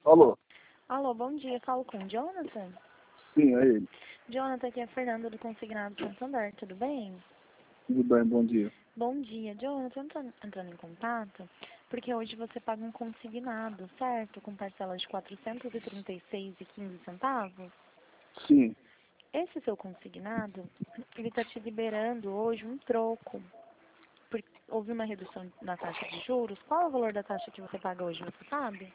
Alô? Alô, bom dia. Falo com o Jonathan? Sim, é ele. Jonathan, aqui é a Fernanda do Consignado Santander, tudo bem? Tudo bem, bom dia. Bom dia, Jonathan. Eu tô entrando em contato porque hoje você paga um consignado, certo? Com parcela de R$ 436,15. Sim. Esse seu consignado, ele tá te liberando hoje um troco. Porque houve uma redução na taxa de juros. Qual é o valor da taxa que você paga hoje, você sabe?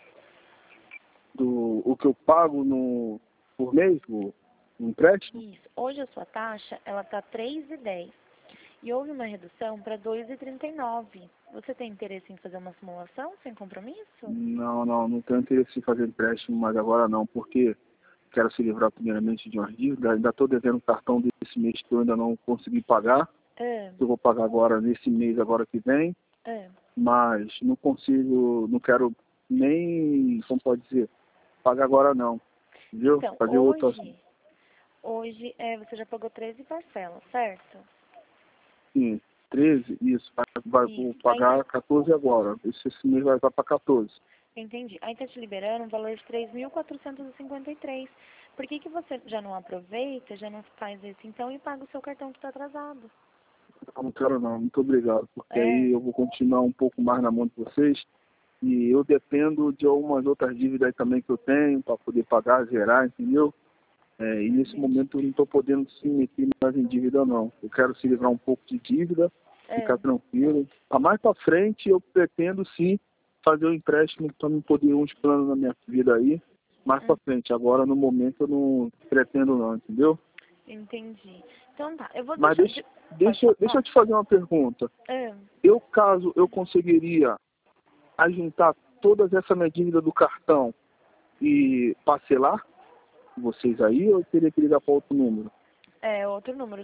O que eu pago por mês, o empréstimo? Isso. Hoje a sua taxa, ela tá 3,10. E houve uma redução para 2,39. Você tem interesse em fazer uma simulação sem compromisso? Não tenho interesse em fazer empréstimo, mas agora não, porque quero se livrar primeiramente de uma dívida. Ainda estou devendo um cartão desse mês que eu ainda não consegui pagar. É, Eu vou pagar agora nesse mês, agora que vem, é. mas não consigo, não quero nem, como pode dizer, pagar agora não, entendeu? Então, Fazer outra. hoje você já pagou 13 parcelas, certo? Sim, 13, isso. Vou Isso. pagar 14 agora. Esse mês vai para 14. Entendi. Aí tá te liberando um valor de 3.453. Por que você já não aproveita, já não faz isso então e paga o seu cartão que está atrasado? Eu não quero não, muito obrigado. Porque É, aí eu vou continuar um pouco mais na mão de vocês. E eu dependo de algumas outras dívidas aí também que eu tenho para poder pagar, zerar, entendeu? E nesse momento eu não estou podendo se meter mais em dívida não. Eu quero se livrar um pouco de dívida, é. ficar tranquilo. A mais para frente eu pretendo sim fazer um empréstimo para me poder uns planos na minha vida aí. Mais para frente. Agora no momento eu não pretendo não, entendeu? Entendi. Então tá, eu vou Mas deixar... Pode deixa falar? eu te fazer uma pergunta. É. Caso eu conseguiria ajuntar todas essa minha dívida do cartão e parcelar vocês aí, ou eu teria que ligar para outro número? Outro número,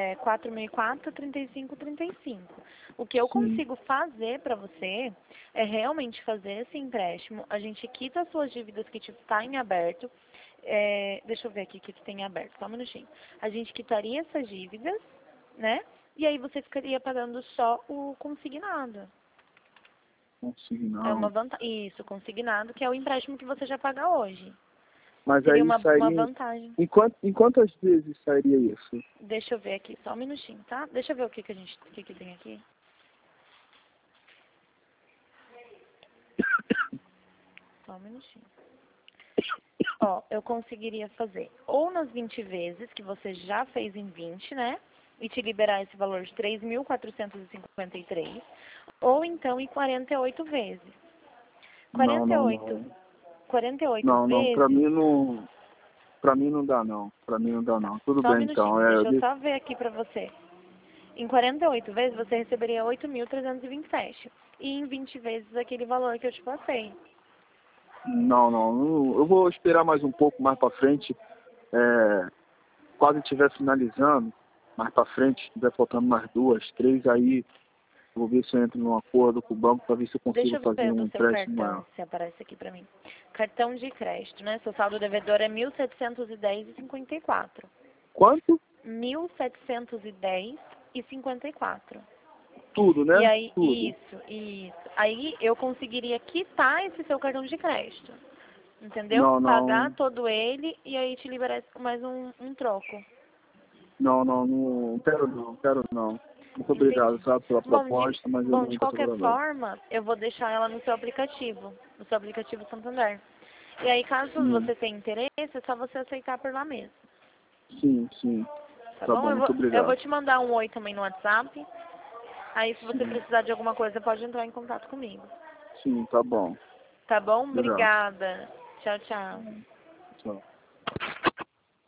4.004-3535. O que eu Sim. consigo fazer para você é realmente fazer esse empréstimo. A gente quita as suas dívidas que está em aberto. Deixa eu ver aqui o que tem em aberto, só um minutinho. A gente quitaria essas dívidas, né? E aí você ficaria pagando só o consignado. É uma Consignado. vantagem. Isso, consignado, que é o empréstimo que você já paga hoje. Mas Seria aí uma sairia... vantagem. Em quantas vezes sairia isso? Deixa eu ver aqui, só um minutinho, tá? Deixa eu ver o que que tem aqui. Só um minutinho. Ó, eu conseguiria fazer ou nas 20 vezes, que você já fez em 20, né? E te liberar esse valor de 3.453, ou então em 48 vezes. Não, não, 48, não. 48 Não, vezes, pra mim não dá não. Pra mim não dá não. Tudo só um bem então. minutinho, deixa eu só ver aqui pra você. Em 48 vezes você receberia 8.327. E em 20 vezes aquele valor que eu te passei. Eu vou esperar mais um pouco mais pra frente. Quase estiver finalizando, mais pra frente, estiver faltando mais 2, 3, aí vou ver se eu entro num acordo com o banco para ver se eu Deixa consigo eu fazer ver um do seu empréstimo cartão, maior. se aparece aqui pra mim. Cartão de crédito, né? Seu saldo devedor é 1.710,54. Quanto? 1.710,54. Tudo, E né? aí, Tudo. isso. Aí eu conseguiria quitar esse seu cartão de crédito. Entendeu? Não, Pagar não, todo ele e aí te liberar mais um troco. não quero não, quero não. Muito obrigado, Entendi. sabe, pela Bom, proposta, mas eu bom, não de estou qualquer agora não. forma, eu vou deixar ela no seu aplicativo. No seu aplicativo Santander. E aí, caso Sim, você tenha interesse, é só você aceitar por lá mesmo. sim. Tá Tá bom? bom, Eu muito vou, eu vou obrigado. te mandar um oi também no WhatsApp. Aí, se você Sim, precisar de alguma coisa, pode entrar em contato comigo. sim, tá bom. Tá bom? Obrigado. Obrigada. Tchau, tchau. Tchau.